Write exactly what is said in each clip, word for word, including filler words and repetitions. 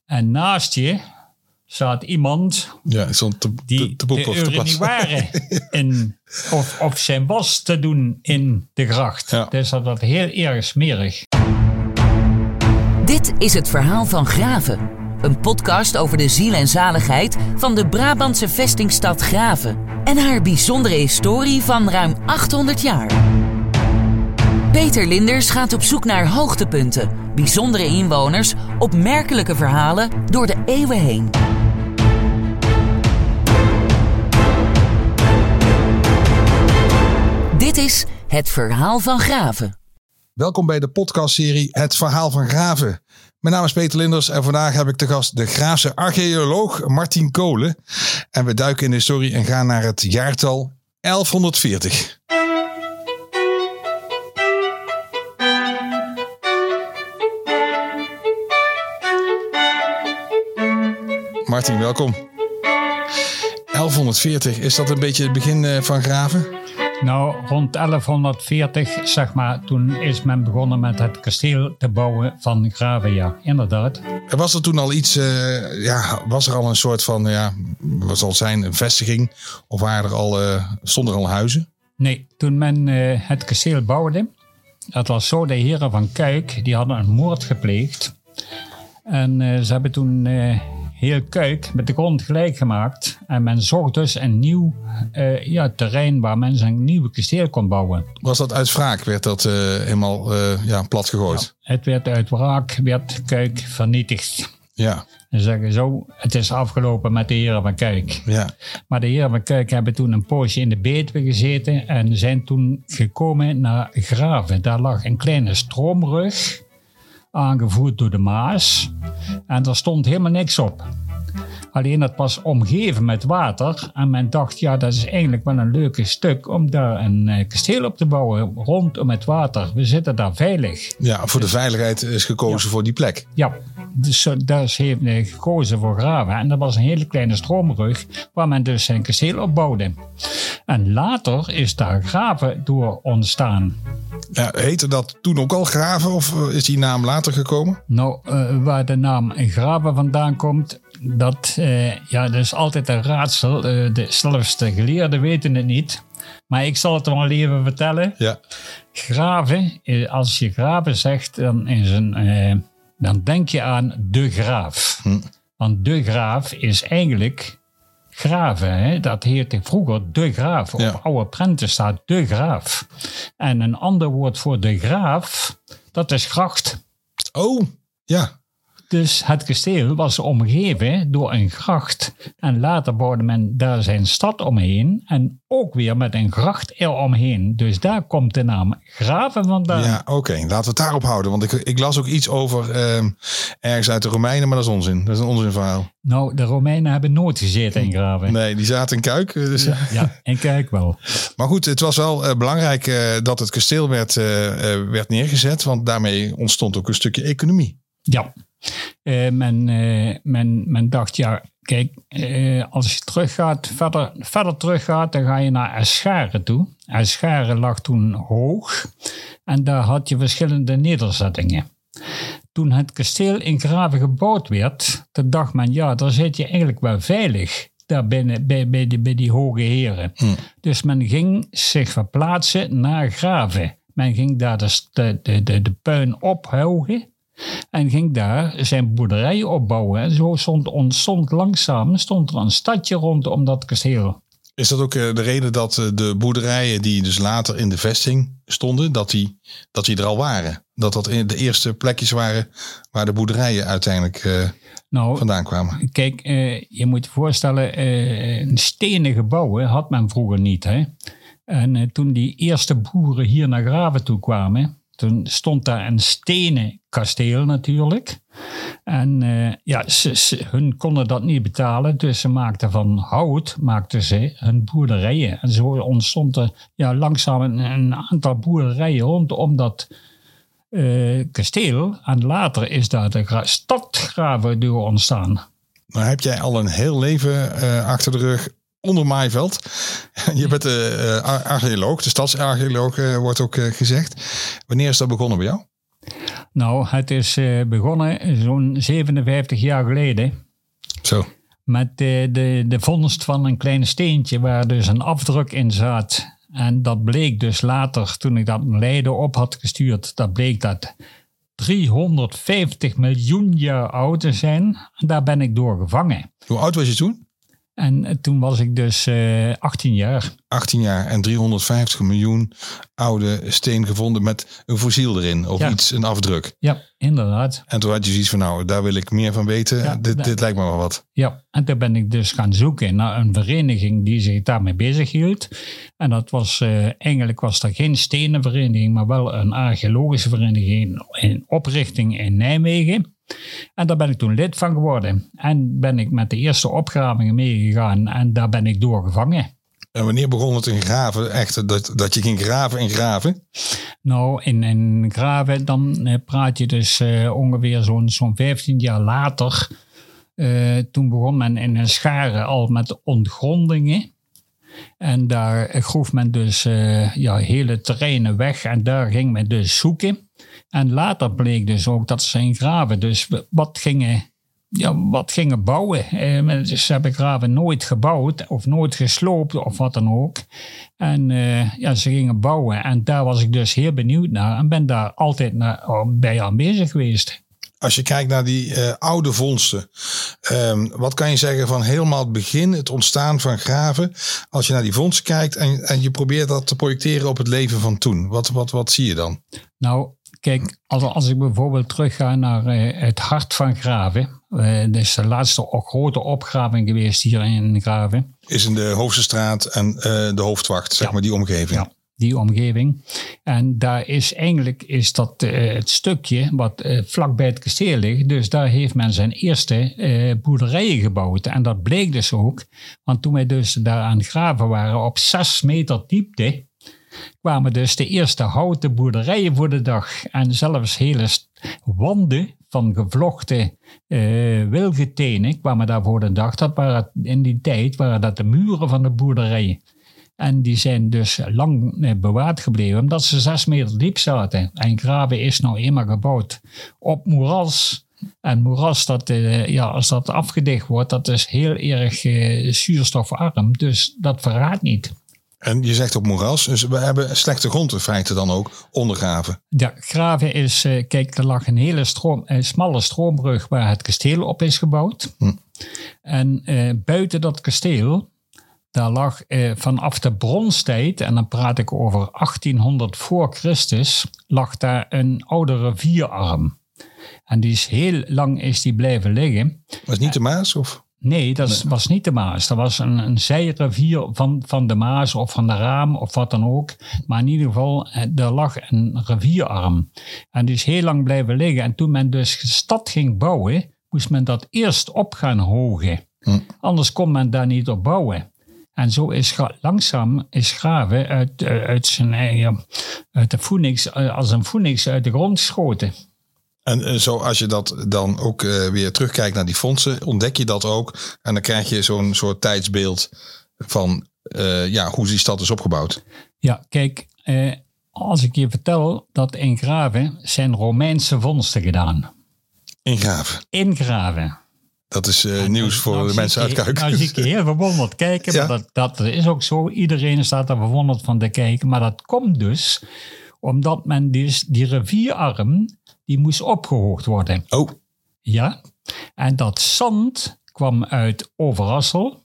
En naast je zat iemand ja, stond te, die te, te de urinoir in of, of zijn was te doen in de gracht. Ja. Dus dat was heel erg smerig. Dit is het verhaal van Graven. Een podcast over de ziel en zaligheid van de Brabantse vestingstad Graven en haar bijzondere historie van ruim achthonderd jaar. Peter Linders gaat op zoek naar hoogtepunten, bijzondere inwoners, opmerkelijke verhalen door de eeuwen heen. Dit is Het Verhaal van Graven. Welkom bij de podcastserie Het Verhaal van Graven. Mijn naam is Peter Linders en vandaag heb ik te gast de Graafse archeoloog Martin Kolen. En we duiken in de historie en gaan naar het jaartal elfhonderdveertig. Martin, welkom. elfhonderdveertig, is dat een beetje het begin van Graven? Nou, rond elfhonderdveertig, zeg maar, toen is men begonnen met het kasteel te bouwen van Graven, ja, inderdaad. Was er toen al iets, uh, ja, was er al een soort van, ja, wat zal het zijn, een vestiging? Of waren er al, uh, stonden er al huizen? Nee, toen men uh, het kasteel bouwde, dat was zo, de heren van Kuik, die hadden een moord gepleegd. En uh, ze hebben toen uh, heel Kuik met de grond gelijk gemaakt. En men zocht dus een nieuw uh, ja, terrein waar men zijn nieuwe kasteel kon bouwen. Was dat uit wraak? Werd dat uh, helemaal uh, ja, plat gegooid? Ja, het werd uit wraak, werd Kuik vernietigd. Ja. En zeggen zo, het is afgelopen met de heren van Kuik. Ja. Maar de heren van Kuik hebben toen een poosje in de Betuwe gezeten en zijn toen gekomen naar Graven. Daar lag een kleine stroomrug, aangevoerd door de Maas. En er stond helemaal niks op. Alleen dat was omgeven met water. En men dacht, ja, dat is eigenlijk wel een leuke stuk om daar een uh, kasteel op te bouwen rondom het water. We zitten daar veilig. Ja, voor de veiligheid is gekozen ja. voor die plek. Ja, dus daar is hij gekozen voor Graven. En dat was een hele kleine stroomrug waar men dus zijn kasteel op bouwde. En later is daar Graven door ontstaan. Ja, heette dat toen ook al Graven of is die naam later gekomen? Nou, uh, waar de naam Graven vandaan komt, dat, uh, ja, dat is altijd een raadsel. Uh, de, zelfs de geleerden weten het niet. Maar ik zal het wel even vertellen. Ja. Graven, als je Graven zegt, dan, is een, uh, dan denk je aan de graaf. Hm. Want de graaf is eigenlijk Graven. Hè? Dat heette vroeger de graaf. Op ja. oude prenten staat de graaf. En een ander woord voor de graaf, dat is gracht. Oh, ja. Dus het kasteel was omgeven door een gracht. En later bouwde men daar zijn stad omheen. En ook weer met een gracht eromheen. Dus daar komt de naam Graven vandaan. Ja, oké. Okay. Laten we het daarop houden. Want ik, ik las ook iets over uh, ergens uit de Romeinen. Maar dat is onzin. Dat is een onzinverhaal. Nou, de Romeinen hebben nooit gezeten in Graven. Nee, die zaten in Kuik. Dus... Ja, ja, in Kuik wel. Maar goed, het was wel uh, belangrijk uh, dat het kasteel werd, uh, uh, werd neergezet. Want daarmee ontstond ook een stukje economie. Ja. Uh, men, uh, men, men dacht, ja, kijk, uh, als je teruggaat, verder, verder teruggaat, dan ga je naar Escharen toe. Escharen lag toen hoog en daar had je verschillende nederzettingen. Toen het kasteel in Graven gebouwd werd, dan dacht men, ja, daar zit je eigenlijk wel veilig. Daar binnen, bij, bij, die, bij die hoge heren. Hm. Dus men ging zich verplaatsen naar Graven. Men ging daar de, de, de, de puin ophouden. En ging daar zijn boerderij opbouwen. En zo stond, ontstond langzaam stond er een stadje rondom dat kasteel. Is dat ook de reden dat de boerderijen die dus later in de vesting stonden, dat die, dat die er al waren? Dat dat de eerste plekjes waren waar de boerderijen uiteindelijk uh, nou, vandaan kwamen? Kijk, uh, je moet je voorstellen, uh, een stenen gebouwen had men vroeger niet. Hè? En uh, toen die eerste boeren hier naar Graven toe kwamen, toen stond daar een stenen kasteel natuurlijk. En uh, ja, ze, ze, hun konden dat niet betalen. Dus ze maakten van hout maakten ze hun boerderijen. En zo ontstond er ja, langzaam een, een aantal boerderijen rondom dat uh, kasteel. En later is daar de gra- stad Graven door ontstaan. Nou heb jij al een heel leven uh, achter de rug onder Maaiveld. Je bent de uh, archeoloog, de stadsarcheoloog uh, wordt ook uh, gezegd. Wanneer is dat begonnen bij jou? Nou, het is uh, begonnen zo'n zevenenvijftig jaar geleden. Zo. Met de, de, de vondst van een klein steentje waar dus een afdruk in zat. En dat bleek dus later, toen ik dat in Leiden op had gestuurd, dat bleek dat driehonderdvijftig miljoen jaar oud te zijn. En daar ben ik door gevangen. Hoe oud was je toen? En toen was ik dus uh, achttien jaar. achttien jaar en driehonderdvijftig miljoen oude steen gevonden met een fossiel erin. Of ja. iets, een afdruk. Ja, inderdaad. En toen had je zoiets van, nou, daar wil ik meer van weten. Ja, dit, dit lijkt me wel wat. Ja, en toen ben ik dus gaan zoeken naar een vereniging die zich daarmee bezig hield. En dat was, uh, eigenlijk was er geen stenenvereniging, maar wel een archeologische vereniging in oprichting in Nijmegen. En daar ben ik toen lid van geworden. En ben ik met de eerste opgravingen meegegaan en daar ben ik doorgevangen. En wanneer begon het in graven? Echt, dat, dat je ging graven in graven? Nou, in, in graven, dan praat je dus uh, ongeveer zo'n zo'n vijftien jaar later. Uh, toen begon men in een schare al met ontgrondingen. En daar groef men dus uh, ja, hele terreinen weg en daar ging men dus zoeken. En later bleek dus ook dat ze in graven dus wat gingen, ja, wat gingen bouwen. Uh, ze hebben graven nooit gebouwd of nooit gesloopt of wat dan ook. En uh, ja, ze gingen bouwen en daar was ik dus heel benieuwd naar en ben daar altijd naar, bij aanwezig geweest. Als je kijkt naar die uh, oude vondsten, um, wat kan je zeggen van helemaal het begin, het ontstaan van graven? Als je naar die vondsten kijkt en, en je probeert dat te projecteren op het leven van toen, wat, wat, wat zie je dan? Nou, kijk, als, als ik bijvoorbeeld terugga naar uh, het hart van graven, uh, dat is de laatste grote opgraving geweest hier in Graven. Is in de Hoofdstraat en uh, de Hoofdwacht, zeg ja. maar die omgeving. Ja. Die omgeving. En daar is eigenlijk is dat uh, het stukje wat uh, vlak bij het kasteel ligt. Dus daar heeft men zijn eerste uh, boerderijen gebouwd. En dat bleek dus ook. Want toen wij dus daar aan het graven waren op zes meter diepte, kwamen dus de eerste houten boerderijen voor de dag. En zelfs hele wanden van gevlochten uh, wilgetenen kwamen daar voor de dag. Dat waren in die tijd waren dat de muren van de boerderijen. En die zijn dus lang bewaard gebleven, omdat ze zes meter diep zaten. En Graven is nou eenmaal gebouwd op moeras. En moeras, dat, uh, ja, als dat afgedicht wordt, dat is heel erg uh, zuurstofarm. Dus dat verraadt niet. En je zegt op moeras, dus we hebben slechte grond in feite dan ook onder Graven. Ja, Graven is, uh, kijk, er lag een hele stroom, een smalle stroombrug waar het kasteel op is gebouwd. Hm. En uh, buiten dat kasteel, daar lag uh, vanaf de bronstijd, en dan praat ik over achttienhonderd voor Christus, lag daar een oude rivierarm. En die is heel lang is die blijven liggen. Was niet de Maas? Of? Nee, dat nee. was niet de Maas. Dat was een, een zijrivier van, van de Maas of van de Raam of wat dan ook. Maar in ieder geval, er lag een rivierarm. En die is heel lang blijven liggen. En toen men dus de stad ging bouwen, moest men dat eerst op gaan hogen. Hm. Anders kon men daar niet op bouwen. En zo is langzaam is Graven uit, uit, zijn eigen, uit de Phoenix, als een Phoenix uit de grond geschoten. En zo als je dat dan ook uh, weer terugkijkt naar die fondsen, ontdek je dat ook. En dan krijg je zo'n soort tijdsbeeld van uh, ja, hoe die stad is opgebouwd. Ja, kijk, uh, als ik je vertel dat in Graven zijn Romeinse vondsten gedaan. In Graven? In Graven. Dat is uh, nieuws voor nou, de mensen uit Kuik. Nou zie ik je heel verwonderd kijken. Ja. Maar dat, dat is ook zo. Iedereen staat er verwonderd van te kijken. Maar dat komt dus omdat men dus die rivierarm, die moest opgehoogd worden. Oh. Ja. En dat zand kwam uit Overasselt,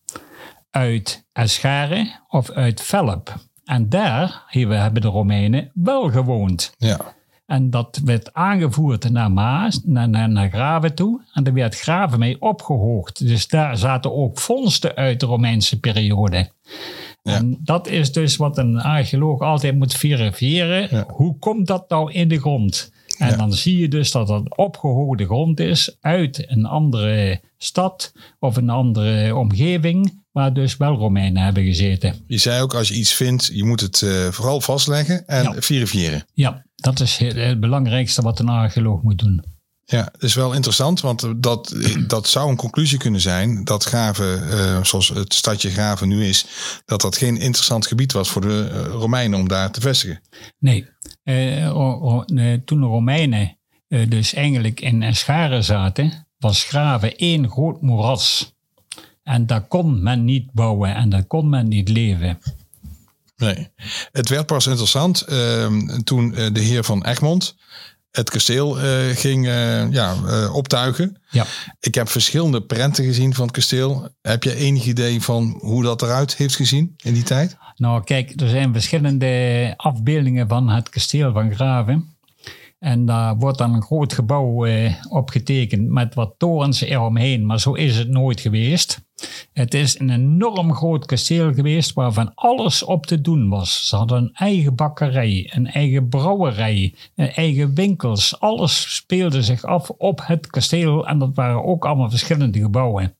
uit Escharen of uit Velp. En daar hebben de Romeinen wel gewoond. Ja. En dat werd aangevoerd naar Maas, naar, naar, naar Graven toe. En daar werd Graven mee opgehoogd. Dus daar zaten ook vondsten uit de Romeinse periode. Ja. En dat is dus wat een archeoloog altijd moet verifiëren. Ja. Hoe komt dat nou in de grond? En ja. dan zie je dus dat het opgehoogde grond is uit een andere stad of een andere omgeving, waar dus wel Romeinen hebben gezeten. Je zei ook, als je iets vindt, je moet het uh, vooral vastleggen en ja. verifiëren. Ja, dat is het, het belangrijkste wat een archeoloog moet doen. Ja, dat is wel interessant, want dat, dat zou een conclusie kunnen zijn dat Graven, uh, zoals het stadje Graven nu is, dat dat geen interessant gebied was voor de uh, Romeinen om daar te vestigen. Nee, uh, ro- ro- uh, toen de Romeinen uh, dus eigenlijk in Escharen zaten, was Graven één groot moeras. En daar kon men niet bouwen en daar kon men niet leven. Nee, het werd pas interessant uh, toen uh, de heer van Egmond het kasteel uh, ging uh, ja, uh, optuigen. Ja. Ik heb verschillende prenten gezien van het kasteel. Heb je enig idee van hoe dat eruit heeft gezien in die tijd? Nou kijk, er zijn verschillende afbeeldingen van het kasteel van Graven. En daar wordt dan een groot gebouw uh, opgetekend met wat torens eromheen. Maar zo is het nooit geweest. Het is een enorm groot kasteel geweest waarvan alles op te doen was. Ze hadden een eigen bakkerij, een eigen brouwerij, een eigen winkels. Alles speelde zich af op het kasteel en dat waren ook allemaal verschillende gebouwen.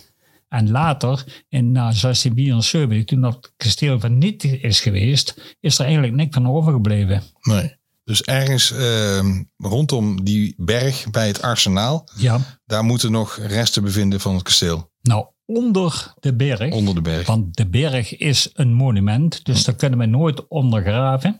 En later, in uh, zestien vierenzeventig, toen dat kasteel vernietigd is geweest, is er eigenlijk niks van overgebleven. Nee. Dus ergens uh, rondom die berg bij het arsenaal, ja. Daar moeten nog resten bevinden van het kasteel. Nou, onder de berg. Onder de berg. Want de berg is een monument, dus daar kunnen we nooit ondergraven.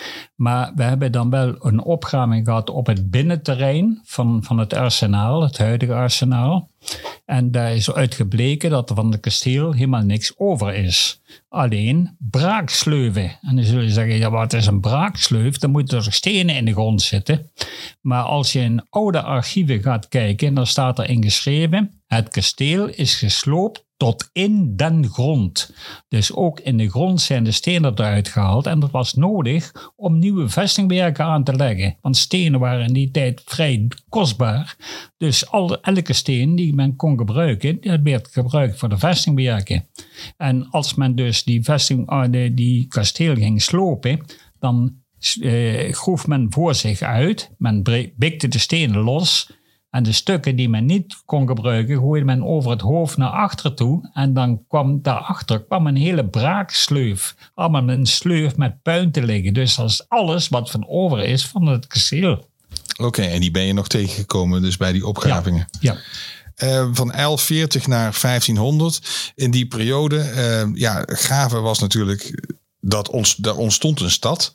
Maar we hebben dan wel een opgraving gehad op het binnenterrein van, van het arsenaal, het huidige arsenaal. En daar is uitgebleken dat er van het kasteel helemaal niks over is. Alleen braaksleuven. En dan zullen je zeggen, ja, wat is een braaksleuf? Dan moeten er stenen in de grond zitten. Maar als je in oude archieven gaat kijken, dan staat er ingeschreven: het kasteel is gesloopt tot in den grond. Dus ook in de grond zijn de stenen eruit gehaald. En dat was nodig om nieuwe vestingwerken aan te leggen. Want stenen waren in die tijd vrij kostbaar. Dus al, elke steen die men kon gebruiken, dat werd gebruikt voor de vestingwerken. En als men dus die, vesting, die kasteel ging slopen, dan uh, groef men voor zich uit. Men bikte de stenen los. En de stukken die men niet kon gebruiken, gooide men over het hoofd naar achteren toe. En dan kwam daarachter kwam een hele braaksleuf. Allemaal een sleuf met puin te liggen. Dus dat is alles wat van over is van het kasteel. Oké, okay, en die ben je nog tegengekomen dus bij die opgravingen? Ja. ja. Uh, van elf veertig naar vijftienhonderd. In die periode, uh, ja, Graven was natuurlijk, dat ont, daar ontstond een stad.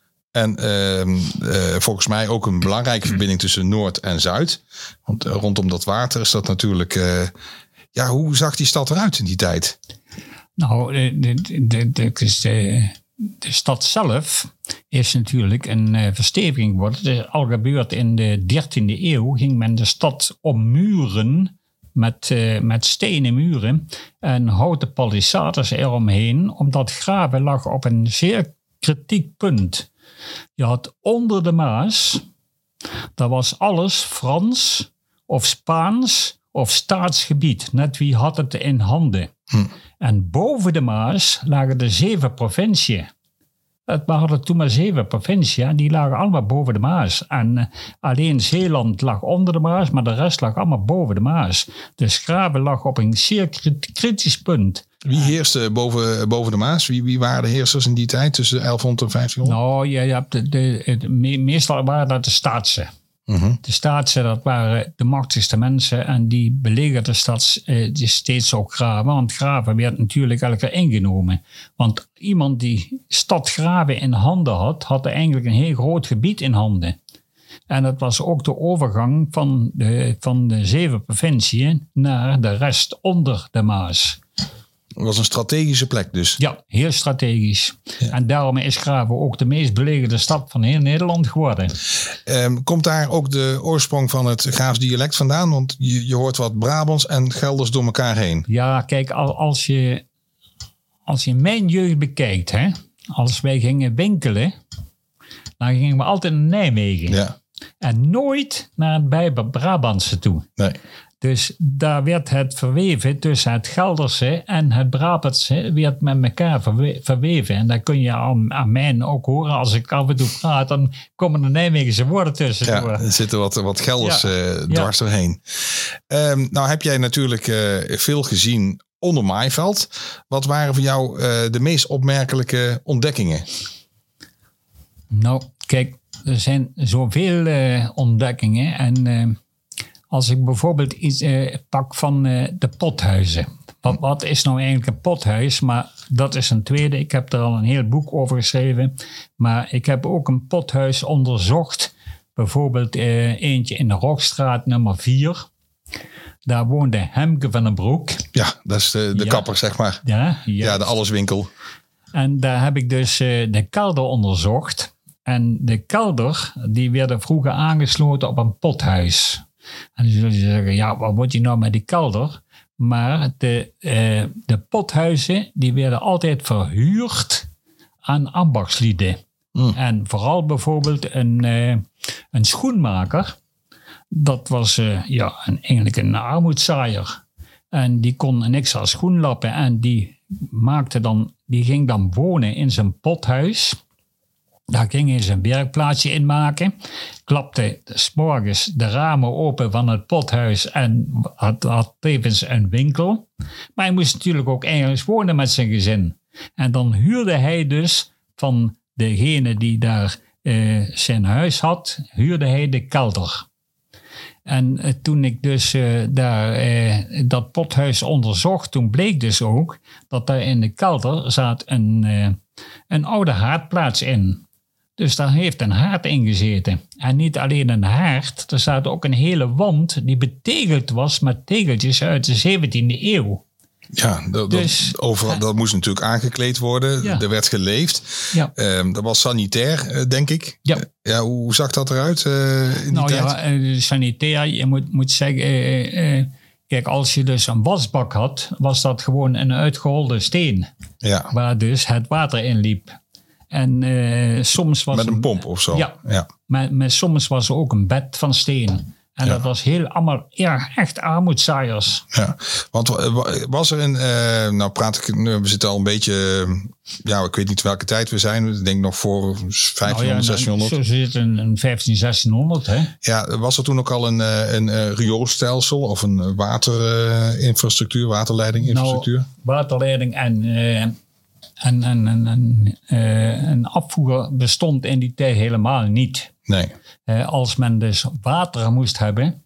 En uh, uh, volgens mij ook een belangrijke verbinding tussen Noord en Zuid. Want uh, rondom dat water is dat natuurlijk... Uh, ja, hoe zag die stad eruit in die tijd? Nou, de, de, de, de, de, de stad zelf is natuurlijk een uh, versteviging geworden. Het is al gebeurd in de dertiende eeuw. Ging men de stad ommuren met, uh, met stenen muren en houten palissades eromheen. Omdat Graven lag op een zeer kritiek punt. Je had onder de Maas, daar was alles Frans of Spaans of staatsgebied. Net wie had het in handen. Hm. En boven de Maas lagen de zeven provinciën. We hadden toen maar zeven provinciën, die lagen allemaal boven de Maas. En uh, alleen Zeeland lag onder de Maas, maar de rest lag allemaal boven de Maas. Dus Graven lag op een zeer kritisch punt. Wie heerste boven, boven de Maas? Wie, wie waren de heersers in die tijd tussen elfhonderd en vijftienhonderd? Nou, je, je hebt de, de, de, meestal waren dat de Staatsen. Uh-huh. De Staatsen, dat waren de machtigste mensen en die belegerden de stad eh, die steeds ook Graven. Want Graven werd natuurlijk elke keer ingenomen. Want iemand die stad Graven in handen had, had eigenlijk een heel groot gebied in handen. En dat was ook de overgang van de, van de zeven provinciën naar de rest onder de Maas. Het was een strategische plek dus. Ja, heel strategisch. Ja. En daarom is Graven ook de meest belegerde stad van heel Nederland geworden. Um, komt daar ook de oorsprong van het Graafs dialect vandaan? Want je, je hoort wat Brabants en Gelders door elkaar heen. Ja, kijk, als je, als je mijn jeugd bekijkt, hè, als wij gingen winkelen, dan gingen we altijd naar Nijmegen. Ja. En nooit naar het bij Brabantse toe. Nee. Dus daar werd het verweven tussen het Gelderse en het Brabantse werd met elkaar verwe- verweven. En dat kun je aan, aan mij ook horen. Als ik af en toe praat, dan komen de Nijmegense woorden tussen. Ja, er zitten wat, wat Gelders ja. uh, dwars ja. doorheen. Um, nou heb jij natuurlijk uh, veel gezien onder Maaiveld. Wat waren voor jou uh, de meest opmerkelijke ontdekkingen? Nou, kijk, er zijn zoveel uh, ontdekkingen en... Uh, Als ik bijvoorbeeld iets eh, pak van eh, de pothuizen. Wat, wat is nou eigenlijk een pothuis? Maar dat is een tweede. Ik heb er al een heel boek over geschreven. Maar ik heb ook een pothuis onderzocht bijvoorbeeld uh, eentje in de Rokstraat nummer vier. Daar woonde Hemke van den Broek. Ja, dat is de, de ja. kapper, zeg maar. Ja, ja, de alleswinkel. En daar heb ik dus uh, de kelder onderzocht. En de kelder, die werden vroeger aangesloten op een pothuis. En dan zullen je zeggen, ja, wat moet je nou met die kelder? Maar de, uh, de pothuizen, die werden altijd verhuurd aan ambachtslieden. Mm. En vooral bijvoorbeeld een, uh, een schoenmaker. Dat was uh, ja, een, eigenlijk een armoedzaaier. En die kon niks als schoen lappen. En die, maakte dan, die ging dan wonen in zijn pothuis. Daar ging hij zijn werkplaatsje in maken. Klapte 's morgens de ramen open van het pothuis. En had, had tevens een winkel. Maar hij moest natuurlijk ook ergens wonen met zijn gezin. En dan huurde hij dus van degene die daar uh, zijn huis had, huurde hij de kelder. En uh, toen ik dus uh, daar uh, dat pothuis onderzocht, toen bleek dus ook dat daar in de kelder zat een, uh, een oude haardplaats in. Dus daar heeft een haard in gezeten. En niet alleen een haard, er zat ook een hele wand die betegeld was met tegeltjes uit de zeventiende eeuw. Ja, dat, dus, dat, overal, dat moest natuurlijk aangekleed worden. Ja. Er werd geleefd. Ja. Um, dat was sanitair, uh, denk ik. Ja. Uh, ja, hoe zag dat eruit uh, in die nou, tijd? Ja, uh, sanitair, je moet, moet zeggen... Uh, uh, kijk, als je dus een wasbak had, was dat gewoon een uitgeholde steen. Ja. Waar dus het water in liep. En uh, soms was... Met een pomp of zo? Ja, ja. Maar, maar soms was er ook een bed van steen. En ja. dat was heel allemaal ja, echt armoedzaaiers. Ja, want was er een... Uh, nou praat ik... We zitten al een beetje... Ja, ik weet niet welke tijd we zijn. Ik denk nog voor vijftienhonderd, nou ja, zestienhonderd. Zo zit een, een vijftien, zestienhonderd, hè? Ja, was er toen ook al een, een, een rioolstelsel of een waterinfrastructuur, waterleidinginfrastructuur? Nou, waterleiding en... Uh, En, en, en, en uh, een afvoer bestond in die tijd helemaal niet. Nee. Uh, als men dus water moest hebben,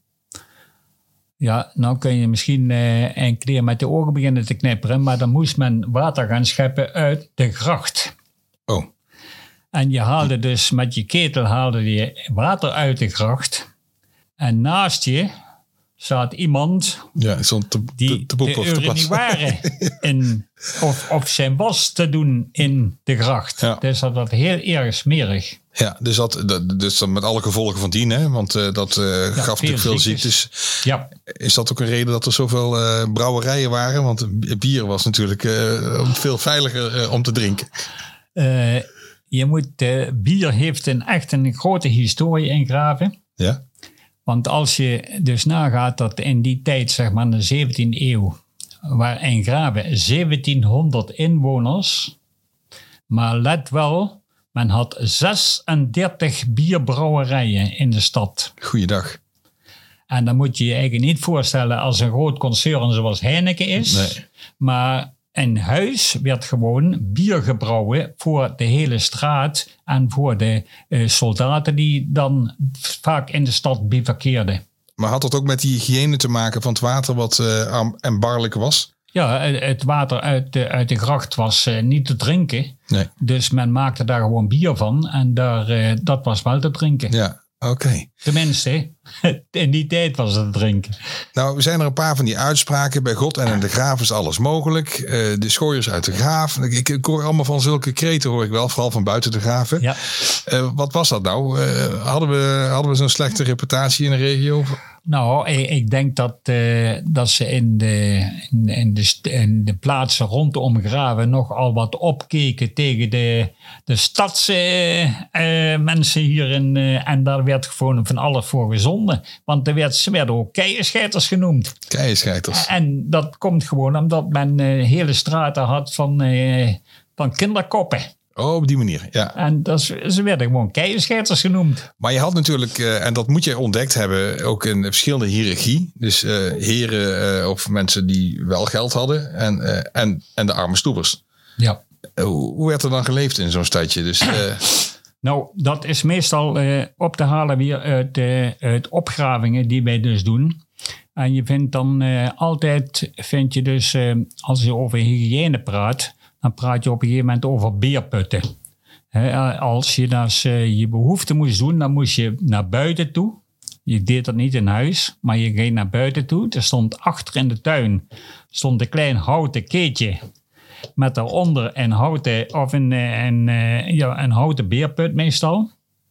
ja, nou kun je misschien uh, een keer met de ogen beginnen te knipperen, maar dan moest men water gaan scheppen uit de gracht. Oh. En je haalde dus met je ketel haalde je water uit de gracht. En naast je zat iemand ja, te, die te, te de urinoire in of, of zijn was te doen in de gracht. Ja. Dus dat was heel erg smerig. Ja, dus dat, dat, dus dat met alle gevolgen van dien, hè? Want uh, dat uh, ja, gaf natuurlijk veel ziektes. ziektes. Ja. Is dat ook een reden dat er zoveel uh, brouwerijen waren? Want bier was natuurlijk uh, veel veiliger uh, om te drinken. Uh, je moet, uh, bier heeft een, echt een grote historie in Graven. Ja. Want als je dus nagaat dat in die tijd, zeg maar in de zeventiende eeuw, waar in Graven zeventienhonderd inwoners, maar let wel, men had zesendertig bierbrouwerijen in de stad. Goeiedag. En dan moet je je eigenlijk niet voorstellen als een groot concern zoals Heineken is, nee. Maar in huis werd gewoon bier gebrouwen voor de hele straat en voor de uh, soldaten die dan vaak in de stad bivakkeerden. Maar had dat ook met die hygiëne te maken van het water wat uh, erbarmelijk was? Ja, het water uit de, uit de gracht was uh, niet te drinken. Nee. Dus men maakte daar gewoon bier van en daar, uh, dat was wel te drinken. Ja. Oké. Okay. Tenminste, in die tijd was het drinken. Nou, zijn er een paar van die uitspraken. Bij God en in de graaf is alles mogelijk. Uh, de schooiers uit de graaf. Ik, ik hoor allemaal van zulke kreten, hoor ik wel. Vooral van buiten de graven. Ja. Uh, wat was dat nou? Uh, hadden we, hadden we zo'n slechte reputatie in de regio? Nou, ik, ik denk dat, uh, dat ze in de, in, in, de, in de plaatsen rondom Graven nogal wat opkeken tegen de, de stadsmensen uh, hierin. Uh, en daar werd gewoon van alles voor gezonden. Want er werd, ze werden ook keienscheiters genoemd. Keienscheiters. En dat komt gewoon omdat men uh, hele straten had van, uh, van kinderkoppen. Oh, op die manier, ja. En dat, ze werden gewoon keienscheiters genoemd. Maar je had natuurlijk, uh, en dat moet je ontdekt hebben, ook een verschillende hiërarchie. Dus uh, heren uh, of mensen die wel geld hadden en, uh, en, en de arme stoepers. Ja. Uh, hoe werd er dan geleefd in zo'n stadje? Dus, uh... Nou, dat is meestal uh, op te halen weer uit, uh, uit opgravingen die wij dus doen. En je vindt dan uh, altijd, vind je dus, uh, als je over hygiëne praat, dan praat je op een gegeven moment over beerputten. He, als je dus, uh, je behoefte moest doen, dan moest je naar buiten toe. Je deed dat niet in huis, maar je ging naar buiten toe. Er stond achter in de tuin stond een klein houten keetje. Met daaronder een houten, of een, een, een, ja, een houten beerput meestal.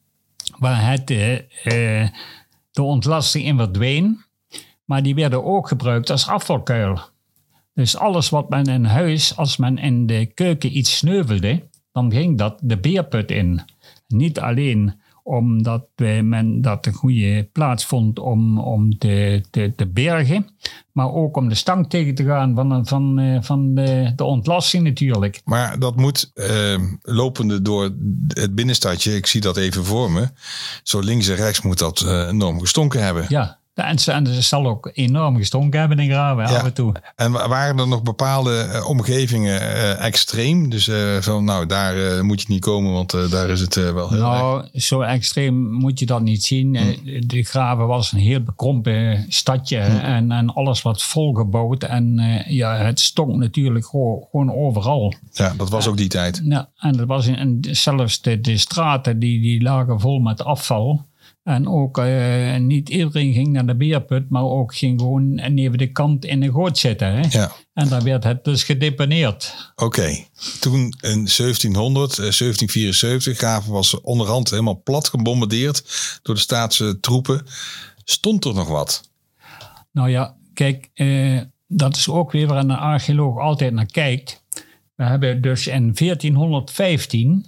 Waar het, uh, uh, de ontlasting in verdween. Maar die werden ook gebruikt als afvalkuil. Dus alles wat men in huis, als men in de keuken iets sneuvelde, dan ging dat de beerput in. Niet alleen omdat men dat een goede plaats vond om, om te, te, te bergen, maar ook om de stank tegen te gaan van, van, van de, de ontlasting natuurlijk. Maar dat moet uh, lopende door het binnenstadje, ik zie dat even voor me, zo links en rechts moet dat uh, enorm gestonken hebben. Ja. En ze zal ook enorm gestonken hebben in Graven, ja. Af en toe. En waren er nog bepaalde uh, omgevingen uh, extreem? Dus uh, van, nou, daar uh, moet je niet komen, want uh, daar is het uh, wel heel Nou, erg. Zo extreem moet je dat niet zien. Hmm. De Graven was een heel bekrompen stadje. Hmm. En, en alles wat volgebouwd. En uh, ja, het stonk natuurlijk gewoon, gewoon overal. Ja, dat was ook die tijd. Ja, en dat was in, en zelfs de, de straten die, die lagen vol met afval. En ook uh, niet iedereen ging naar de beerput, maar ook ging gewoon even de kant in de goot zitten. Hè? Ja. En dan werd het dus gedeponeerd. Oké, okay. Toen in zeventienhonderd, zeventien vierenzeventig, Graven was onderhand helemaal plat gebombardeerd door de staatse troepen. Stond er nog wat? Nou ja, kijk, uh, dat is ook weer waar een archeoloog altijd naar kijkt. We hebben dus in veertienhonderdvijftien...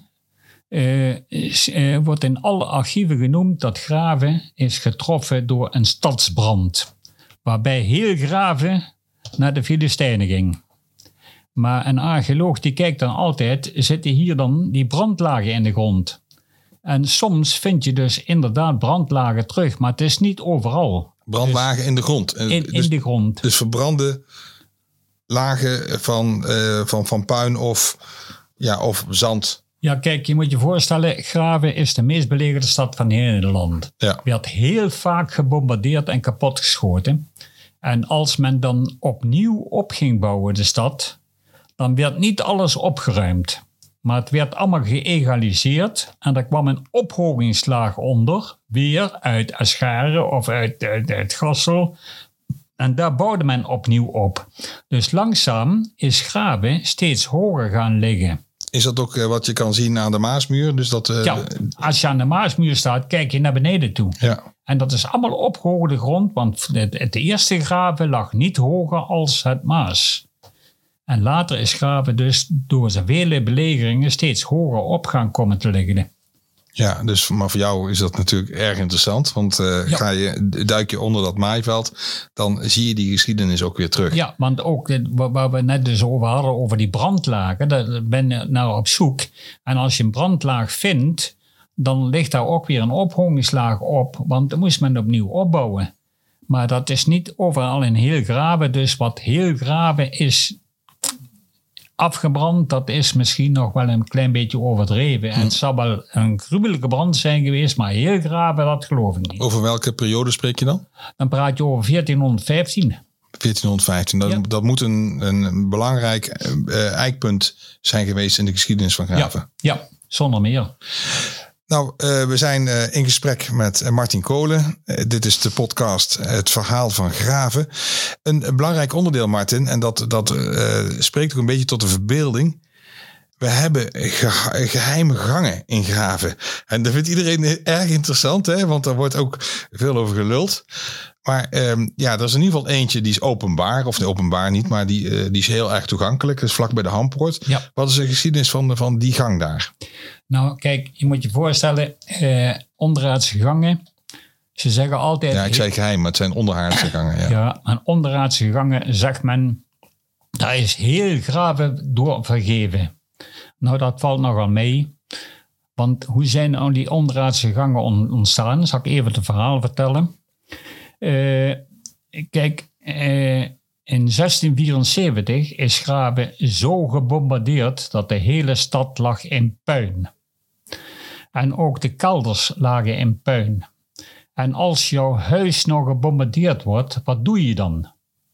Uh, is, uh, wordt in alle archieven genoemd dat Graven is getroffen door een stadsbrand. Waarbij heel Graven naar de Filistijnen ging. Maar een archeoloog die kijkt dan altijd, zitten hier dan die brandlagen in de grond. En soms vind je dus inderdaad brandlagen terug, maar het is niet overal. Brandlagen dus in de grond? In, dus, in de grond. Dus verbrande lagen van, uh, van, van puin of, ja, of zand? Ja, kijk, je moet je voorstellen, Graven is de meest belegerde stad van heel Nederland. Ja. Werd heel vaak gebombardeerd en kapotgeschoten. En als men dan opnieuw op ging bouwen, de stad, dan werd niet alles opgeruimd. Maar het werd allemaal geëgaliseerd en er kwam een ophogingslaag onder, weer uit Ascharen of uit, uit, uit Gassel. En daar bouwde men opnieuw op. Dus langzaam is Graven steeds hoger gaan liggen. Is dat ook wat je kan zien aan de Maasmuur? Dus dat, uh, ja, als je aan de Maasmuur staat, kijk je naar beneden toe. Ja. En dat is allemaal opgehoogde grond, want het, het eerste Graven lag niet hoger als het Maas. En later is Graven dus door zijn vele belegeringen steeds hoger op gaan komen te liggen. Ja, dus maar voor jou is dat natuurlijk erg interessant. Want uh, ja. ga je, duik je onder dat maaiveld, dan zie je die geschiedenis ook weer terug. Ja, want ook waar we net dus over hadden, over die brandlagen, daar ben je nou op zoek. En als je een brandlaag vindt, dan ligt daar ook weer een ophogingslaag op. Want dan moest men opnieuw opbouwen. Maar dat is niet overal in heel Graven. Dus wat heel Graven is afgebrand, dat is misschien nog wel een klein beetje overdreven. En het zal wel een gruwelijke brand zijn geweest, maar heel Graven, dat geloof ik niet. Over welke periode spreek je dan? Dan praat je over veertienhonderdvijftien. veertienhonderdvijftien, dat, ja. dat moet een, een belangrijk uh, eikpunt zijn geweest in de geschiedenis van Graven. Ja, ja, zonder meer. Nou, uh, we zijn uh, in gesprek met uh, Martin Kolen. Uh, dit is de podcast Het Verhaal van Graven. Een, een belangrijk onderdeel, Martin, en dat, dat uh, spreekt ook een beetje tot de verbeelding. We hebben ge- geheime gangen in Graven. En dat vindt iedereen erg interessant, hè? Want daar wordt ook veel over geluld. Maar um, ja, er is in ieder geval eentje die is openbaar. Of nee, openbaar niet, maar die, uh, die is heel erg toegankelijk. Dat is vlak bij de Hampoort. Ja. Wat is de geschiedenis van, van die gang daar? Nou, kijk, je moet je voorstellen, uh, onderaardse gangen. Ze zeggen altijd... Ja, ik zei geheim, maar het zijn onderaardse gangen. Ja, ja, en onderaardse gangen zegt men, daar is heel Graven door vergeven. Nou, dat valt nogal mee. Want hoe zijn nou die onderaardse gangen ontstaan? Zal ik even het verhaal vertellen. Uh, kijk, uh, in zestien vierenzeventig is Graven zo gebombardeerd dat de hele stad lag in puin. En ook de kelders lagen in puin. En als jouw huis nog gebombardeerd wordt, wat doe je dan?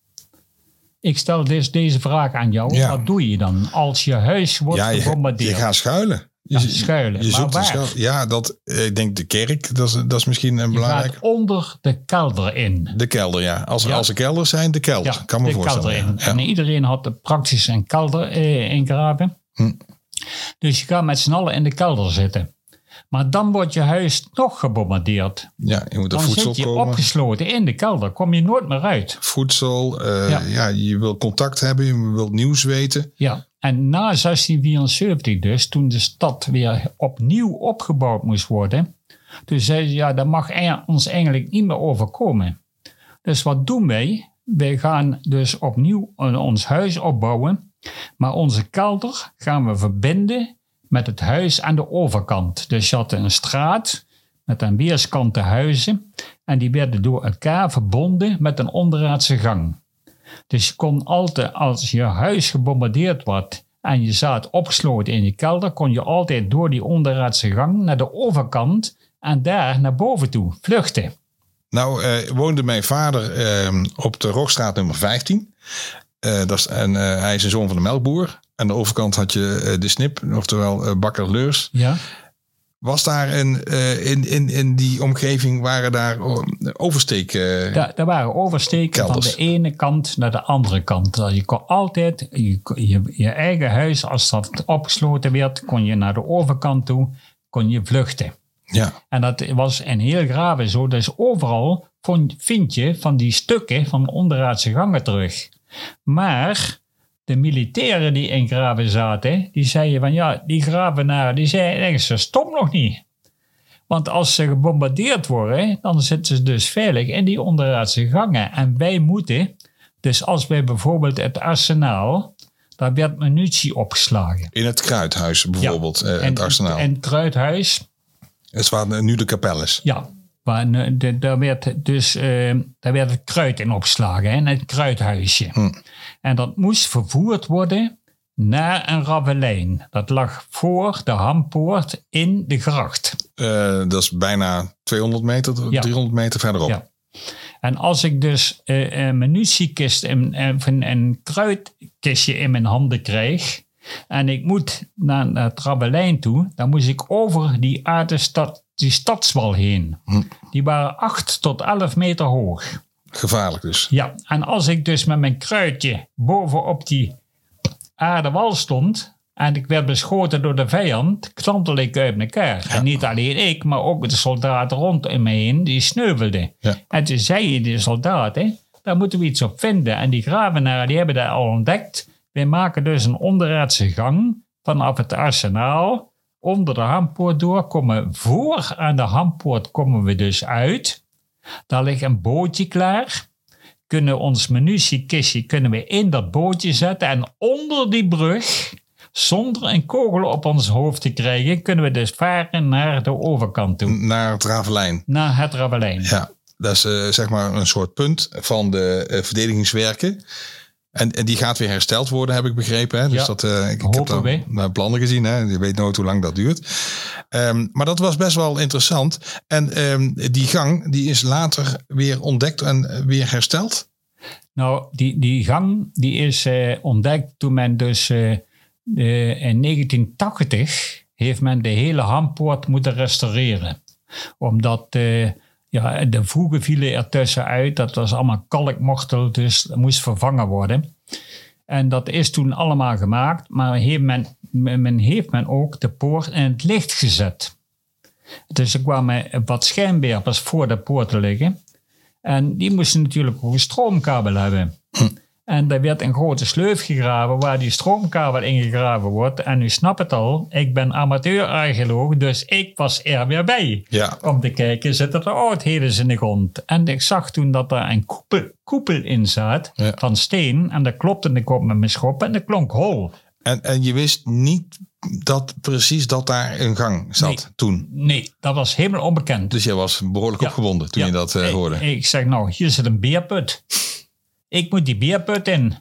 Ik stel dus deze vraag aan jou. Ja. Wat doe je dan als je huis wordt ja, je, gebombardeerd? Je gaat schuilen. Ja, schuilen. Je maar zoekt waar? een schuil. Ja, dat, ik denk de kerk, dat is, dat is misschien een Je belangrijk. gaat onder de kelder in. De kelder, ja. Als er, Ja. als er kelders zijn, de kelder. Ja, kan me de voorstellen. kelder in. Ja. En iedereen had er praktisch een kelder eh, ingraven. Hm. Dus je gaat met z'n allen in de kelder zitten. Maar dan wordt je huis nog gebombardeerd. Ja, je moet er Dan voedsel zit je komen. opgesloten in de kelder. Kom je nooit meer uit. Voedsel, uh, ja. Ja. ja, je wil contact hebben, je wilt nieuws weten. Ja, en na zestien vierenzeventig dus, toen de stad weer opnieuw opgebouwd moest worden. Toen zei ze, ja, dat mag ons eigenlijk niet meer overkomen. Dus wat doen wij? Wij gaan dus opnieuw ons huis opbouwen. Maar onze kelder gaan we verbinden met het huis aan de overkant. Dus je had een straat met aan weerskanten huizen. En die werden door elkaar verbonden met een onderaardse gang. Dus je kon altijd, als je huis gebombardeerd werd en je zat opgesloten in je kelder, kon je altijd door die onderaardse gang naar de overkant en daar naar boven toe vluchten. Nou uh, woonde mijn vader uh, op de Rogstraat nummer vijftien. Uh, dat is, en uh, hij is een zoon van de melkboer. Aan de overkant had je uh, de Snip, oftewel uh, Bakker Leurs. Ja. Was daar een, uh, in, in, in die omgeving, waren daar oversteken? Daar, daar waren oversteken kelders. Van de ene kant naar de andere kant. Je kon altijd, je, je, je eigen huis, als dat opgesloten werd, kon je naar de overkant toe, kon je vluchten. Ja. En dat was in heel Graven zo. Dus overal vond, vind je van die stukken van onderaardse gangen terug. Maar de militairen die in Graven zaten, die zeiden van ja, die Gravenaren, die zeiden ze stop nog niet. Want als ze gebombardeerd worden, dan zitten ze dus veilig in die onderaardse gangen. En wij moeten, dus als wij bijvoorbeeld het arsenaal, daar werd munitie opgeslagen. In het Kruidhuis bijvoorbeeld, ja. uh, en, het arsenaal. En het Kruidhuis. Het is waar nu de kapel is. Ja. Maar daar werd dus uh, daar werd het kruid in opgeslagen, in het kruidhuisje. Hm. En dat moest vervoerd worden naar een ravelijn. Dat lag voor de Hampoort in de gracht. Uh, dat is bijna tweehonderd meter, ja. driehonderd meter verderop. Ja. En als ik dus uh, een munitiekist en een, een kruidkistje in mijn handen krijg en ik moet naar, naar het ravelijn toe, dan moest ik over die aarde stad die stadswal heen. Hm. Die waren acht tot elf meter hoog. Gevaarlijk dus. Ja, en als ik dus met mijn kruidje bovenop die aardewal stond en ik werd beschoten door de vijand, knantelde ik uit elkaar. Ja. En niet alleen ik, maar ook de soldaten rondom me heen, die sneuvelden. Ja. En toen zeiden de soldaten, daar moeten we iets op vinden. En die Gravenaren, die hebben dat al ontdekt. Wij maken dus een onderaardse gang vanaf het arsenaal onder de Hampoort door, komen voor aan de Hampoort komen we dus uit. Daar ligt een bootje klaar. Kunnen ons munitiekistje kunnen we in dat bootje zetten. En onder die brug, zonder een kogel op ons hoofd te krijgen, kunnen we dus varen naar de overkant toe. Naar het Ravelijn. Naar het Ravelijn. Ja, dat is uh, zeg maar een soort punt van de uh, verdedigingswerken. En, en die gaat weer hersteld worden, heb ik begrepen. Hè? Dus ja, dat, uh, ik, ik heb daar naar plannen gezien. Hè? Je weet nooit hoe lang dat duurt. Um, maar dat was best wel interessant. En um, die gang die is later weer ontdekt en weer hersteld? Nou, die, die gang die is uh, ontdekt toen men dus uh, uh, in negentien tachtig heeft men de hele Hampoort moeten restaureren. Omdat uh, ja, de voegen vielen ertussen uit. Dat was allemaal kalkmortel, dus dat moest vervangen worden. En dat is toen allemaal gemaakt. Maar heeft men, men heeft men ook de poort in het licht gezet. Dus er kwamen wat schijnwerpers voor de poort te liggen. En die moesten natuurlijk ook een stroomkabel hebben. Hm. En er werd een grote sleuf gegraven waar die stroomkabel ingegraven wordt. En u snapt het al, ik ben amateur-archeoloog, dus ik was er weer bij. Ja. Om te kijken, zitten er oudheden in de grond. En ik zag toen dat er een koepel, koepel in zat, ja, van steen. En dat klopte ik op met mijn schop en dat klonk hol. En, en je wist niet dat precies dat daar een gang zat nee, toen? Nee, dat was helemaal onbekend. Dus jij was behoorlijk ja, opgewonden toen ja, je dat uh, hoorde? Ik, ik zeg nou, hier zit een beerput. Ik moet die beerput in.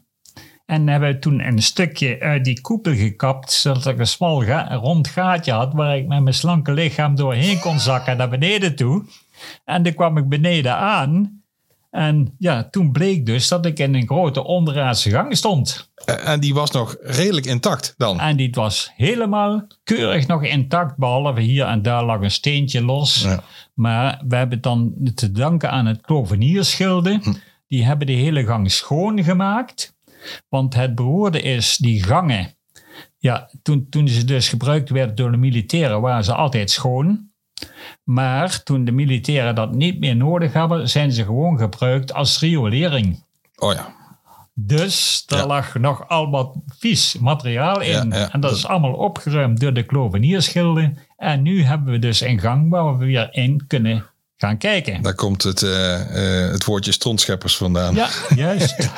En hebben we toen een stukje uit die koepel gekapt, zodat ik een smal ga- rond gaatje had, waar ik met mijn slanke lichaam doorheen kon zakken naar beneden toe. En dan kwam ik beneden aan. En ja, toen bleek dus dat ik in een grote onderaardse gang stond. En die was nog redelijk intact dan? En die was helemaal keurig nog intact, behalve hier en daar lag een steentje los. Ja. Maar we hebben dan te danken aan het kloveniersgilde. Hm. Die hebben de hele gang schoongemaakt. Want het beroerde is, die gangen, ja, toen, toen ze dus gebruikt werden door de militairen, waren ze altijd schoon. Maar toen de militairen dat niet meer nodig hebben, zijn ze gewoon gebruikt als riolering. Oh ja. Dus daar ja. lag nog al wat vies materiaal in. Ja, ja. En dat is allemaal opgeruimd door de kloveniersgilden. En nu hebben we dus een gang waar we weer in kunnen gaan kijken. Daar komt het, uh, uh, het woordje strontscheppers vandaan. Ja, juist.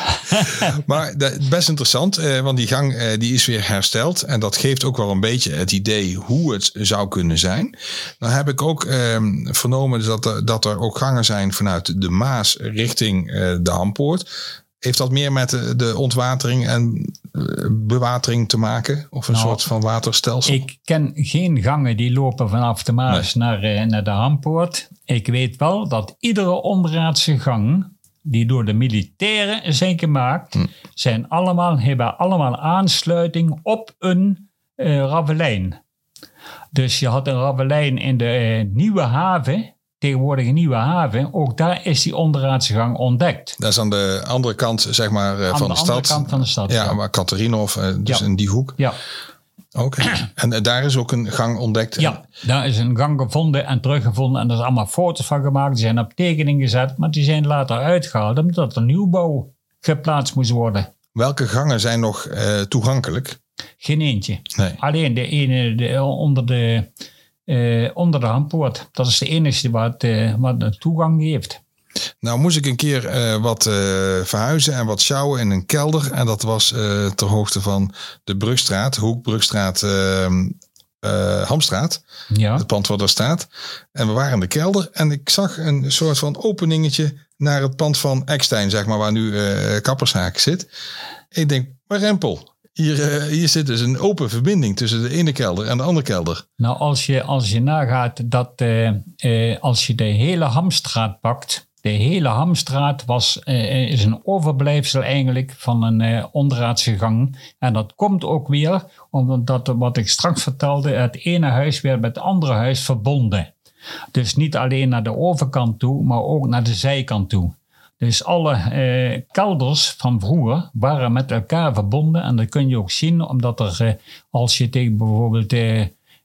Maar de, best interessant, uh, want die gang uh, die is weer hersteld. En dat geeft ook wel een beetje het idee hoe het zou kunnen zijn. Dan heb ik ook uh, vernomen dat er, dat er ook gangen zijn vanuit de Maas richting uh, de Hampoort. Heeft dat meer met de, de ontwatering en uh, bewatering te maken? Of een nou, soort van waterstelsel? Ik ken geen gangen die lopen vanaf de Maas nee. naar, uh, naar de Hampoort. Ik weet wel dat iedere onderaardse gang die door de militairen zijn gemaakt, hm. zijn allemaal, hebben allemaal aansluiting op een uh, ravelijn. Dus je had een ravelijn in de uh, Nieuwe Haven. Tegenwoordig een Nieuwe Haven, ook daar is die onderaardse gang ontdekt. Dat is aan de andere kant, zeg maar, van de, de stad. Aan de andere kant van de stad. Ja, ja. Maar Catharinhof, dus ja. in die hoek. Ja. Oké. Okay. En daar is ook een gang ontdekt? Ja, daar is een gang gevonden en teruggevonden. En er zijn allemaal foto's van gemaakt. Die zijn op tekening gezet, maar die zijn later uitgehaald omdat er nieuwbouw geplaatst moest worden. Welke gangen zijn nog uh, toegankelijk? Geen eentje. Nee. Alleen de ene de, onder de... Uh, onder de Hampoort. Dat is de enige wat, uh, wat een toegang heeft. Nou moest ik een keer uh, wat uh, verhuizen en wat sjouwen in een kelder. En dat was uh, ter hoogte van de Brugstraat, Hoek, Brugstraat, uh, uh, Hamstraat. Ja. Het pand waar daar staat. En we waren in de kelder en ik zag een soort van openingetje naar het pand van Eckstein, zeg maar, waar nu uh, Kappershaak zit. En ik denk, maar Rempel. Hier, uh, hier zit dus een open verbinding tussen de ene kelder en de andere kelder. Nou, als je, als je nagaat dat uh, uh, als je de hele Hamstraat pakt. De hele Hamstraat was, uh, is een overblijfsel eigenlijk van een uh, onderaardse gang. En dat komt ook weer omdat, wat ik straks vertelde, het ene huis weer met het andere huis verbonden. Dus niet alleen naar de overkant toe, maar ook naar de zijkant toe. Dus alle eh, kelders van vroeger waren met elkaar verbonden. En dat kun je ook zien, omdat er, eh, als je tegen bijvoorbeeld eh,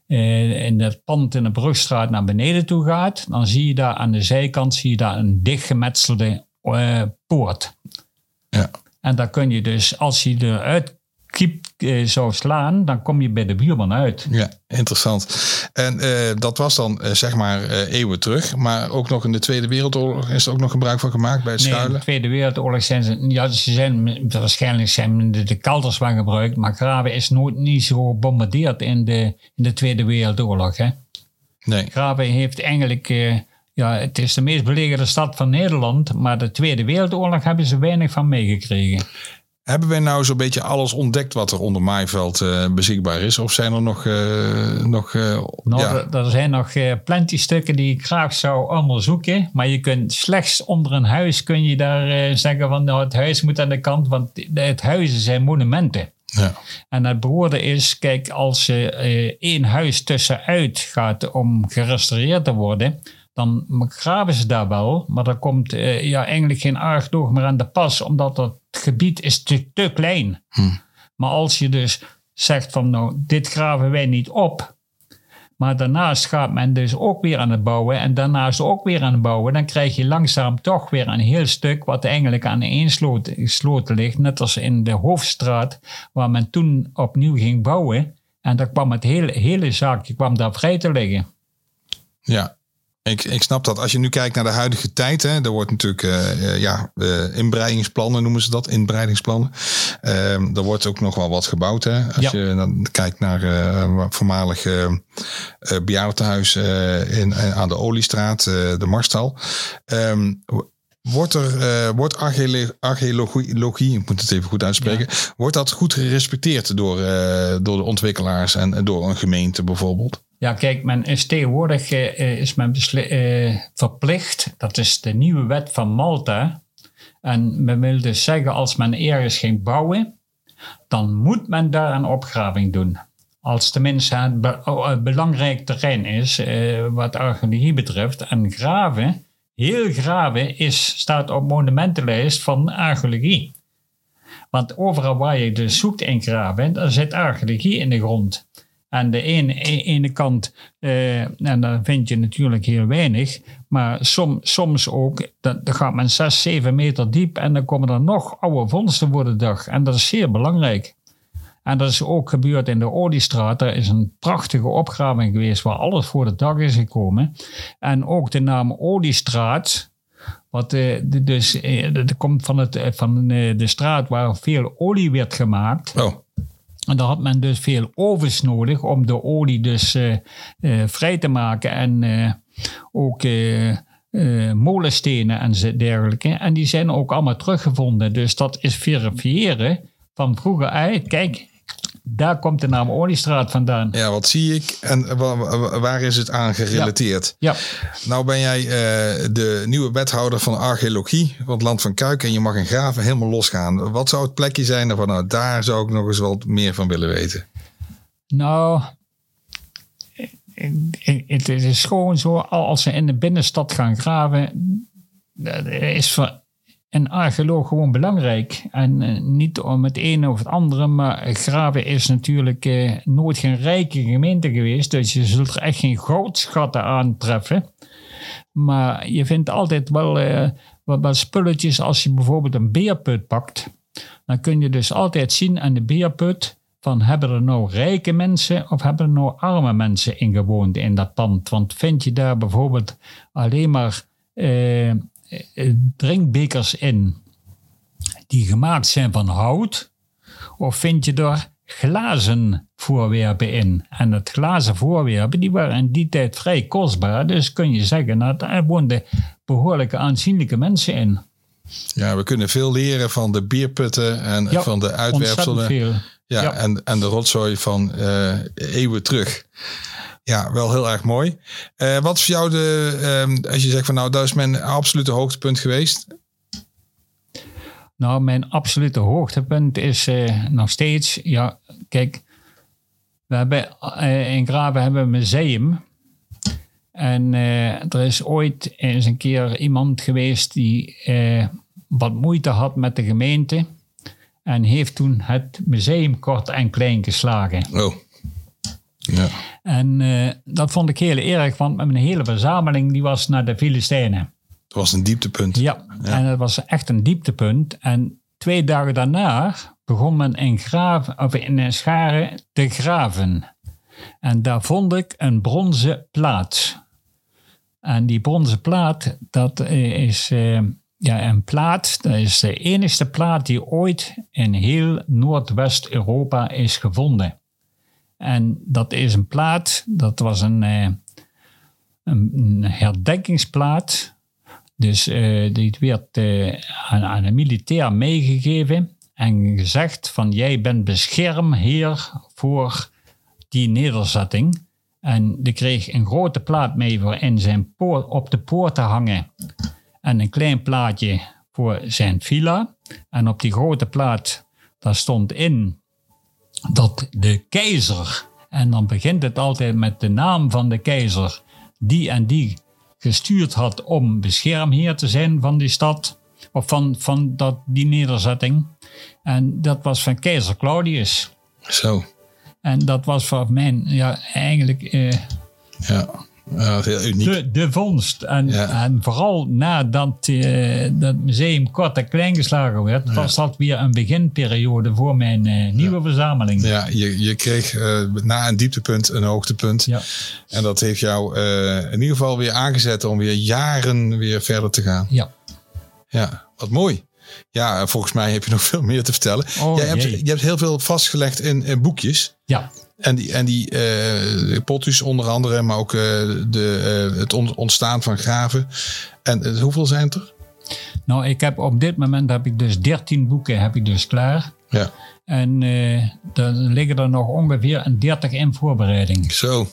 eh, in het pand in de Brugstraat naar beneden toe gaat, dan zie je daar aan de zijkant zie je daar een dichtgemetselde eh, poort. Ja. En daar kun je dus, als je eruit kiep, eh, zou slaan, dan kom je bij de buurman uit. Ja, interessant. En uh, dat was dan uh, zeg maar uh, eeuwen terug. Maar ook nog in de Tweede Wereldoorlog is er ook nog gebruik van gemaakt bij het nee, schuilen? In de Tweede Wereldoorlog zijn ze, ja, ze zijn, waarschijnlijk zijn de, de kelders van gebruikt, maar Grave is nooit niet zo gebombardeerd in de, in de Tweede Wereldoorlog. Hè? Nee. Grave heeft eigenlijk, uh, ja, het is de meest belegerde stad van Nederland, maar de Tweede Wereldoorlog hebben ze weinig van meegekregen. Hebben wij nou zo'n beetje alles ontdekt wat er onder Maaiveld uh, beschikbaar is? Of zijn er nog... Uh, nog uh, nou, ja. er, er zijn nog uh, plenty stukken die ik graag zou onderzoeken. Maar je kunt slechts onder een huis kun je daar uh, zeggen van nou, het huis moet aan de kant. Want het huizen zijn monumenten. Ja. En het beroerde is, kijk, als je uh, één huis tussenuit gaat om gerestaureerd te worden, dan graven ze daar wel. Maar er komt uh, ja, eigenlijk geen archeoloog meer aan de pas, omdat het gebied is te, te klein. Hm. Maar als je dus zegt van nou, dit graven wij niet op, maar daarnaast gaat men dus ook weer aan het bouwen en daarnaast ook weer aan het bouwen, dan krijg je langzaam toch weer een heel stuk wat eigenlijk aan één sloot, sloten ligt, net als in de Hoofdstraat, waar men toen opnieuw ging bouwen. En daar kwam het hele, hele zaakje kwam daar vrij te liggen. Ja. Ik, ik snap dat. Als je nu kijkt naar de huidige tijd, hè, er wordt natuurlijk uh, ja, uh, inbreidingsplannen noemen ze dat, inbreidingsplannen. Uh, er wordt ook nog wel wat gebouwd. Hè. Als ja. je dan kijkt naar uh, voormalig uh, uh, bejaardentehuis uh, in, uh, aan de Oliestraat, uh, de Marstal. Um, Wordt er uh, wordt archeologie, ik moet het even goed uitspreken, ja. wordt dat goed gerespecteerd door, uh, door de ontwikkelaars en, en door een gemeente bijvoorbeeld? Ja, kijk, men is tegenwoordig uh, is men besli- uh, verplicht. Dat is de nieuwe wet van Malta. En men wil dus zeggen, als men ergens ging bouwen, dan moet men daar een opgraving doen. Als tenminste het be- uh, belangrijk terrein is, uh, wat archeologie betreft. En graven, heel graven, is, staat op monumentenlijst van archeologie. Want overal waar je dus zoekt in graven, daar zit archeologie in de grond. Aan de ene, ene kant, uh, en dan vind je natuurlijk heel weinig, maar som, soms ook, dan gaat men zes, zeven meter diep en dan komen er nog oude vondsten voor de dag. En dat is zeer belangrijk. En dat is ook gebeurd in de Oliestraat. Er is een prachtige opgraving geweest waar alles voor de dag is gekomen. En ook de naam Oliestraat, wat uh, de, dus, uh, dat komt van, het, uh, van uh, de straat waar veel olie werd gemaakt. Oh. En daar had men dus veel ovens nodig om de olie dus uh, uh, vrij te maken. En uh, ook uh, uh, molenstenen en dergelijke. En die zijn ook allemaal teruggevonden. Dus dat is verifiëren van vroeger uit. Kijk, daar komt de naam Oliestraat vandaan. Ja, wat zie ik en waar, waar is het aan gerelateerd? Ja. Ja. Nou ben jij uh, de nieuwe wethouder van archeologie van het Land van Kuik en je mag in Graven helemaal losgaan. Wat zou het plekje zijn van nou, daar zou ik nog eens wat meer van willen weten? Nou, het is gewoon zo, als ze in de binnenstad gaan graven, dat is voor een archeoloog gewoon belangrijk. En uh, niet om het ene of het andere, maar Graven is natuurlijk uh, nooit geen rijke gemeente geweest. Dus je zult er echt geen goudschatten aantreffen. Maar je vindt altijd wel uh, wat, wat spulletjes als je bijvoorbeeld een beerput pakt. Dan kun je dus altijd zien aan de beerput van hebben er nou rijke mensen of hebben er nou arme mensen in gewoond in dat pand. Want vind je daar bijvoorbeeld alleen maar Uh, drinkbekers in die gemaakt zijn van hout, of vind je er glazen voorwerpen in? En het glazen voorwerpen die waren in die tijd vrij kostbaar, dus kun je zeggen, nou, daar woonden behoorlijke aanzienlijke mensen in. Ja, we kunnen veel leren van de bierputten en ja, van de uitwerpselen. veel. Ja, ja. En, en de rotzooi van uh, eeuwen terug. Ja, wel heel erg mooi. Uh, wat is voor jou de, uh, als je zegt van nou, dat is mijn absolute hoogtepunt geweest? Nou, mijn absolute hoogtepunt is uh, nog steeds, ja, kijk, we hebben uh, in Graven hebben we een museum. En uh, er is ooit eens een keer iemand geweest die uh, wat moeite had met de gemeente. En heeft toen het museum kort en klein geslagen. Oh. Ja. En uh, dat vond ik heel erg, want mijn hele verzameling die was naar de Filistijnen. Dat was een dieptepunt. Ja, ja, en dat was echt een dieptepunt. En twee dagen daarna begon men in, graven, of in Scharen te graven. En daar vond ik een bronzen plaat. En die bronzen plaat, dat is uh, ja, een plaat, dat is de enige plaat die ooit in heel Noordwest-Europa is gevonden. En dat is een plaat, dat was een, uh, een herdenkingsplaat. Dus uh, die werd uh, aan, aan een militair meegegeven en gezegd van jij bent beschermheer voor die nederzetting. En die kreeg een grote plaat mee voor in zijn poort, op de poort te hangen. En een klein plaatje voor zijn villa. En op die grote plaat, daar stond in dat de keizer, en dan begint het altijd met de naam van de keizer, die en die gestuurd had om beschermheer te zijn van die stad, of van, van dat, die nederzetting. En dat was van keizer Claudius. Zo. En dat was voor mij ja, eigenlijk uh, ja. Ja, heel uniek. De, de vondst. En, ja. en vooral nadat uh, dat museum kort en klein geslagen werd, ja. was dat weer een beginperiode voor mijn uh, nieuwe ja. verzameling. Ja, je, je kreeg uh, na een dieptepunt een hoogtepunt. Ja. En dat heeft jou uh, in ieder geval weer aangezet om weer jaren weer verder te gaan. Ja. Ja, wat mooi. Ja, volgens mij heb je nog veel meer te vertellen. Oh, Jij hebt, je hebt heel veel vastgelegd in, in boekjes. Ja. En die, en die uh, Pottus onder andere, maar ook uh, de, uh, het ontstaan van Graven. En uh, hoeveel zijn het er? Nou, ik heb op dit moment heb ik dus dertien boeken heb ik dus klaar. Ja. En uh, er liggen er nog ongeveer een dertig in voorbereiding. Zo.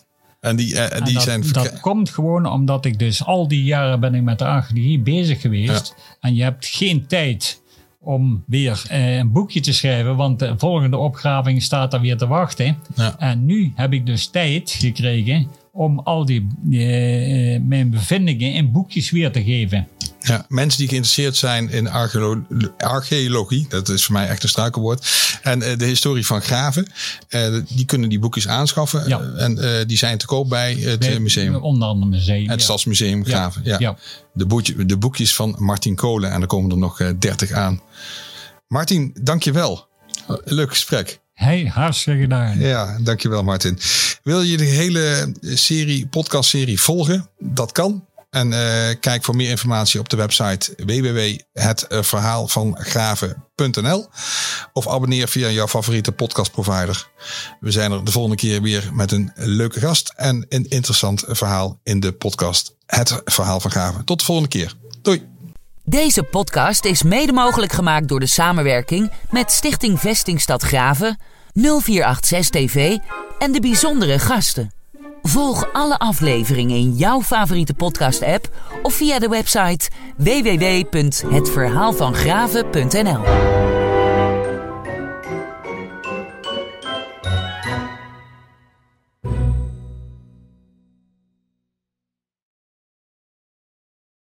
En die, uh, en die dat, zijn... dat komt gewoon omdat ik dus al die jaren ben ik met de archeologie bezig geweest. Ja. En je hebt geen tijd om weer uh, een boekje te schrijven, want de volgende opgraving staat daar weer te wachten. Ja. En nu heb ik dus tijd gekregen om al die uh, mijn bevindingen in boekjes weer te geven. Ja, mensen die geïnteresseerd zijn in archeolo- archeologie, dat is voor mij echt een struikelwoord, en uh, de historie van graven, uh, die kunnen die boekjes aanschaffen. Ja. Uh, en uh, die zijn te koop bij het bij, museum. Onder andere museum. Het ja. Stadsmuseum Graven. Ja. Ja. De, boekje, de boekjes van Martin Kolen en er komen er nog uh, dertig aan. Martin, dankjewel. Uh, leuk gesprek. Hey, hartstikke gedaan. Ja, dankjewel Martin. Wil je de hele serie, podcastserie volgen? Dat kan. En uh, kijk voor meer informatie op de website w w w punt het verhaal van graven punt n l of abonneer via jouw favoriete podcastprovider. We zijn er de volgende keer weer met een leuke gast en een interessant verhaal in de podcast Het Verhaal van Graven. Tot de volgende keer. Doei. Deze podcast is mede mogelijk gemaakt door de samenwerking met Stichting Vestingstad Graven, nul vier acht zes T V en de bijzondere gasten. Volg alle afleveringen in jouw favoriete podcast-app of via de website w w w punt het verhaal van graven punt n l.